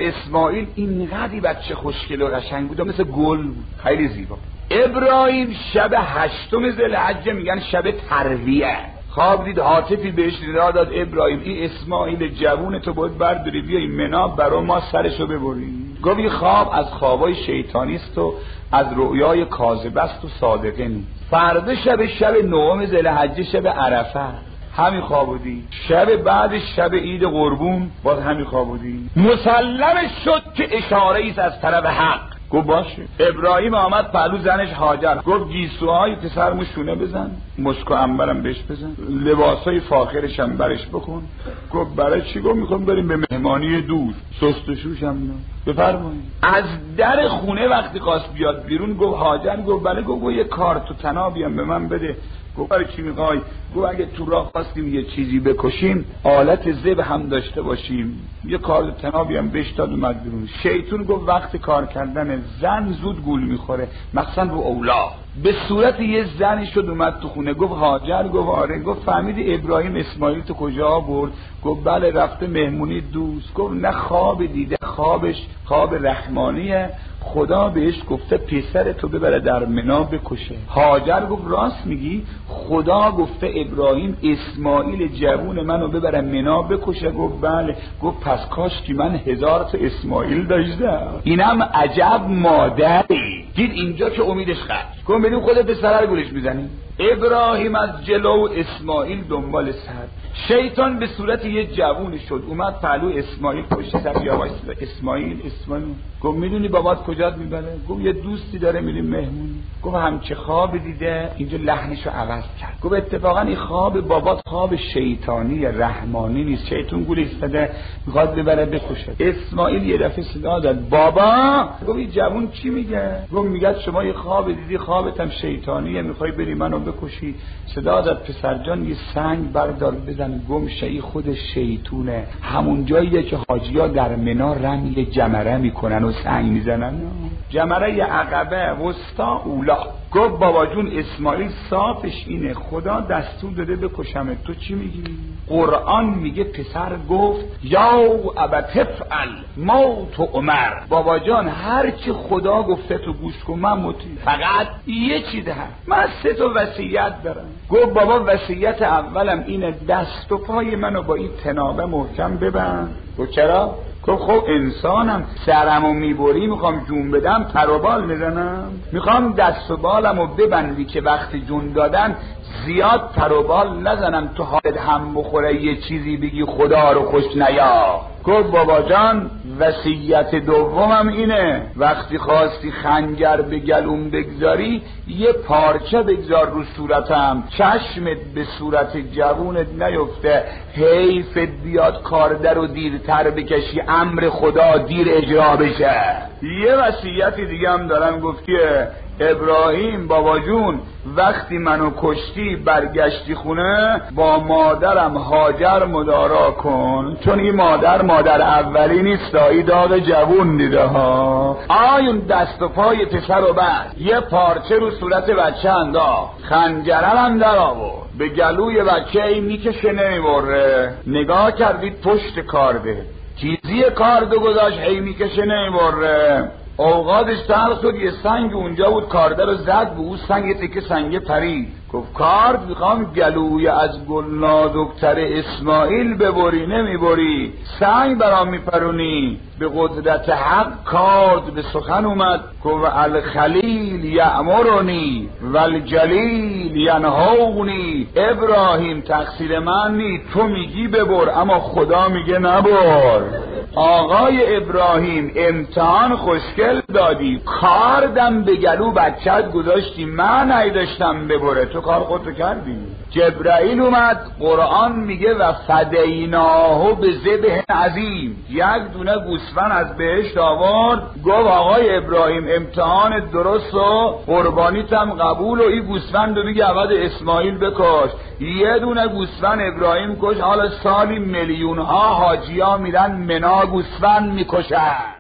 اسماعیل اینقدر بچه خوشگل و قشنگ بود، مثل گل بود، خیلی زیبا. ابراهیم شب 8 ذوالحجه میگن شب ترویه، خواب دید، هاتفی بهش راه داد، ابراهیم این اسماعیل جوون تو باید برداری بیایی مناب برای ما سرشو ببریم. گفت این خواب از خوابای شیطانی است و از رؤیای کاذبه است و صادقه نیست. فردا شب 9 ذوالحجه شب عرفه همین خوابو دید. شب بعد شب عید قربون باز همین خوابو دید. مسلم شد که اشاره ایست از طرف حق. گفت باشه. ابراهیم آمد پهلو زنش هاجر، گفت گیسوهای پسرمو شونه بزن، مشک و عنبرم بهش بزن، لباسای فاخرش هم برش بکن. گفت برای چی؟ گفت میخوام بریم به مهمانی دوست، سست و شوش هم بفرمایید. از در خونه وقتی خواست بیاد بیرون گفت هاجر، گفت بله. گفت یه کارت و تنابی هم به من بده. گفت برای چی میخوای؟ گفت اگه تو راه خواستیم یه چیزی بکشیم آلت ذبح هم داشته باشیم. یه کارت تنابی هم بهش داد اومد بیرون. شیطون گفت وقت کار کردن زن زود گول میخوره، مخصوصا رو اولاد. به صورت یه زنی شد اومد تو خونه. گفت هاجر؟ گفت آره. گفت فهمیدی ابراهیم اسماعیل تو کجا برد؟ گفت بله رفته مهمونی دوست. گفت نه خواب دیده، خوابش خواب رحمانیه، خدا بهش گفته پسر تو ببره در منا بکشه. هاجر گفت راست میگی؟ خدا گفته ابراهیم اسماعیل جوون منو ببره منا بکشه. گفت بله. گفت پس کاش که من 1000 تا اسماعیل داشتم. اینم عجب مادری. دید اینجا که امیدش خرج. گفت بدون خودت به سر گولش میزنی. ابراهیم از جلو اسماعیل دنبال سر. شیطان به صورت یه جوونی شد اومد پهلو اسماعیل پشت سر یواش اسماعیل. گفت میدونی بابات کجات میبره؟ گفت یه دوستی داره میریم مهمونی. گفت همچه خواب دیده؟ اینجا لحنشو عوض کرد. گفت اتفاقا این خواب بابات خواب شیطانی رحمانی نیست، شیطان گول ایستاده میخواد ببره بکشه. اسماعیل یه دفعه صدا داد بابا. گفت این جوون چی میگه؟ گفت میگه شما یه خواب دیدی، خوابت هم شیطانیه، میخوای بری منو بکشی. صدا داد پسر جان یه سنگ بردار بزن گم شی، خود شیطونه. همون جاییه که حاجی‌ها در منا رمی جمره میکنن و سنگ میزنن. جمره عقبه وسطا اولا. گفت بابا جون اسماعیل صافش اینه، خدا دستور داده بکشمت، تو چی میگی؟ قرآن میگه پسر گفت یا ابت افعل ما تو عمر. بابا جان هر چی خدا گفته تو گوش کن، من مطیع. فقط یه چیز هست، من 3 تا وصیت دارم. گفت بابا وصیت اولم اینه دست و پای منو با این تنابه محکم ببند. گفت چرا؟ گفت خب انسانم، سرمو میبری میخوام جون بدم پر و بال میزنم، میخوام دست و بالمو ببندی که وقتی جون دادن زیاد پر و بال نزنم تو حالت هم بخوره یه چیزی بگی خدا رو خوش نیا. گفت بابا جان وصیت دومم اینه وقتی خواستی خنجر به گلوم بگذاری یه پارچه بگذار رو صورتم، چشمت به صورت جوونت نیفته، حیفت بیاد کارده رو دیرتر بکشی امر خدا دیر اجرا بشه. یه وصیت دیگه هم دارم. گفت که ابراهیم بابا جون وقتی منو کشتی برگشتی خونه با مادرم هاجر مدارا کن، چون این مادر اولی نیست، این داغ جوون دیده ها. آیون دست و پای پسر رو بست، یه پارچه رو صورت بچه انداخت، خنجرم هم در آورد، به گلوی بچه ای میکشه نمیبره. نگاه کردید پشت کارده چیزی کاردو گذاشت هی میکشه نمیبره. اوقاتش تلخ شد، یه سنگ اونجا بود، کارده رو زد به اون سنگ، یه تکه سنگ پرید. گفت کارد میخوام گلوی از گلنا دکتر اسماعیل ببری، نمیبری، سنگ برام میپرونی. به قدرت حق کارد به سخن اومد. گفت الخلیل یأمرنی والجلیل ینهونی. ابراهیم تقصیر من نی، تو میگی ببر اما خدا میگه نبر. آقای ابراهیم امتحان خوشگل دادی، کاردم به گلو بچت گذاشتی، من نیداشتم ببره، تو کار خودتو کردی. جبرائیل اومد، قرآن میگه و فدیناه به ذبح عظیم، یک دونه گوسفند از بهشت آورد. گفت آقای ابراهیم امتحان درست و قربانیتم قبول و این گوسفند رو بگی عوض اسماعیل بکش. یه دونه گوسفند ابراهیم کش. حالا سالی میلیون ها حاجی ها میرن منا گوسفند میکشن.